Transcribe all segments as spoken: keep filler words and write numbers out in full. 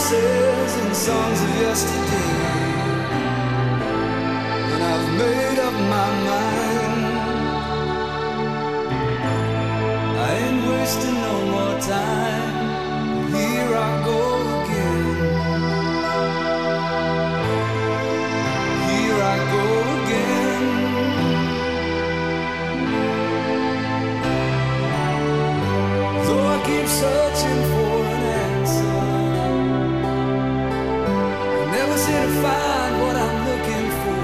promises and songs of yesterday, and I've made up my mind. I ain't wasting no more time. Here I go again. Here I go again. Though I keep searching for an answer, I never seem to find what I'm looking for.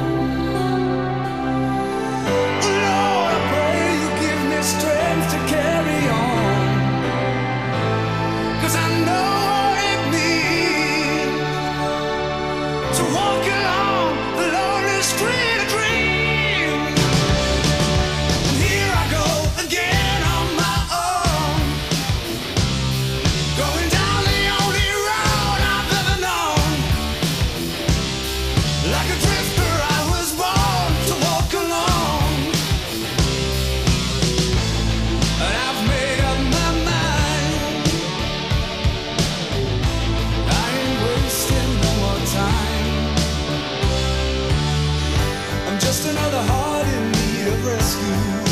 Lord, I pray you give me strength to carry on, 'cause I know what it means to walk along the lonely street of dreams. And here I go again on my own, going down the only road I've ever known. Like a drifter I was born to walk alone, and I've made up my mind. I ain't wasting no more time. I'm just another heart in need of rescue.